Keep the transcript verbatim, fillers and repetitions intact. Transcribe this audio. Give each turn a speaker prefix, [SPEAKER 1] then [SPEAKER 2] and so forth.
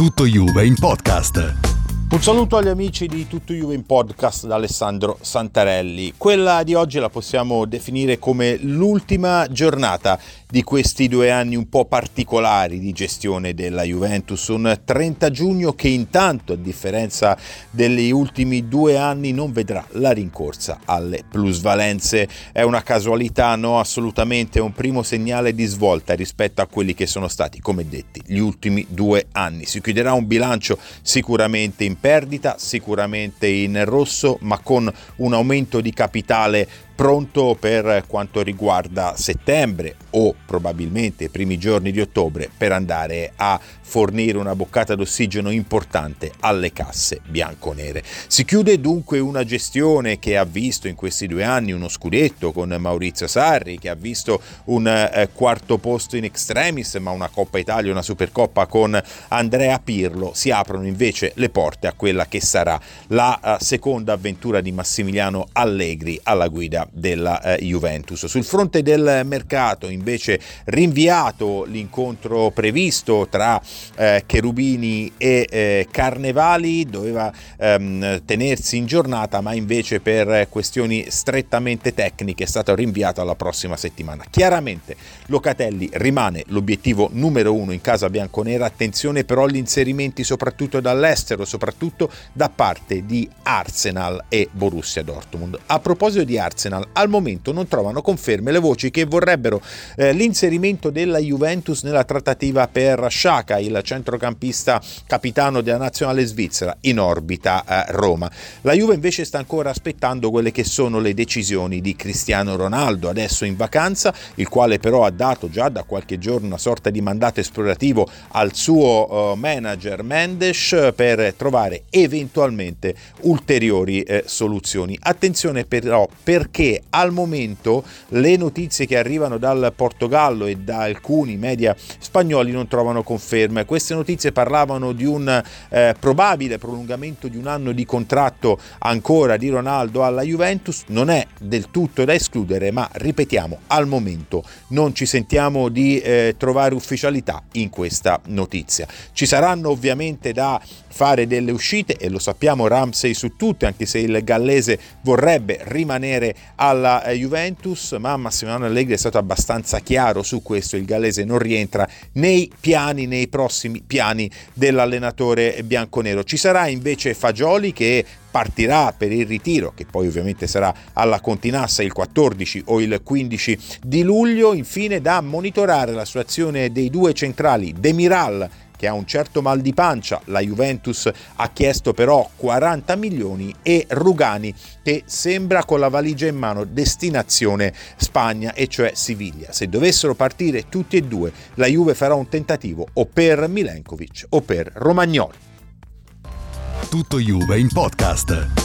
[SPEAKER 1] Tutto Juve in podcast.
[SPEAKER 2] Un saluto agli amici di Tutto Juve in podcast da Alessandro Santarelli. Quella di oggi la possiamo definire come l'ultima giornata di questi due anni un po' particolari di gestione della Juventus. Un trenta giugno che intanto, a differenza degli ultimi due anni, non vedrà la rincorsa alle plusvalenze. È una casualità? No, assolutamente. È un primo segnale di svolta rispetto a quelli che sono stati, come detti, gli ultimi due anni. Si chiuderà un bilancio sicuramente in perdita, sicuramente in rosso, ma con un aumento di capitale pronto per quanto riguarda settembre o probabilmente i primi giorni di ottobre, per andare a fornire una boccata d'ossigeno importante alle casse bianconere. Si chiude dunque una gestione che ha visto in questi due anni uno scudetto con Maurizio Sarri, che ha visto un eh, quarto posto in extremis, ma una Coppa Italia, una Supercoppa con Andrea Pirlo. Si aprono invece le porte a quella che sarà la uh, seconda avventura di Massimiliano Allegri alla guida della eh, Juventus. Sul fronte del mercato invece rinviato l'incontro previsto tra eh, Cherubini e eh, Carnevali, doveva ehm, tenersi in giornata, ma invece per questioni strettamente tecniche è stato rinviato alla prossima settimana. Chiaramente Locatelli rimane l'obiettivo numero uno in casa bianconera. Attenzione però agli inserimenti soprattutto dall'estero, soprattutto da parte di Arsenal e Borussia Dortmund. A proposito di Arsenal, al momento non trovano conferme le voci che vorrebbero eh, l'inserimento della Juventus nella trattativa per Xhaka, il centrocampista capitano della nazionale svizzera in orbita a Roma. La Juve invece sta ancora aspettando quelle che sono le decisioni di Cristiano Ronaldo, adesso in vacanza, il quale però ha dato già da qualche giorno una sorta di mandato esplorativo al suo uh, manager Mendes per trovare eventualmente ulteriori eh, soluzioni. Attenzione però, perché al momento le notizie che arrivano dal Portogallo e da alcuni media spagnoli non trovano conferme. Queste notizie parlavano di un eh, probabile prolungamento di un anno di contratto ancora di Ronaldo alla Juventus. Non è del tutto da escludere, ma ripetiamo, al momento non ci sentiamo di eh, trovare ufficialità in questa notizia. Ci saranno ovviamente da fare delle uscite e lo sappiamo, Ramsey su tutte, anche se il gallese vorrebbe rimanere alla Juventus, ma Massimiliano Allegri è stato abbastanza chiaro su questo: il gallese non rientra nei piani, nei prossimi piani dell'allenatore bianconero. Ci sarà invece Fagioli, che partirà per il ritiro, che poi ovviamente sarà alla Continassa il quattordici o il quindici di luglio. Infine da monitorare la situazione dei due centrali, Demiral, che ha un certo mal di pancia, la Juventus ha chiesto però quaranta milioni, e Rugani, che sembra con la valigia in mano destinazione Spagna, e cioè Siviglia. Se dovessero partire tutti e due, la Juve farà un tentativo o per Milenkovic o per Romagnoli.
[SPEAKER 1] Tutto Juve in podcast.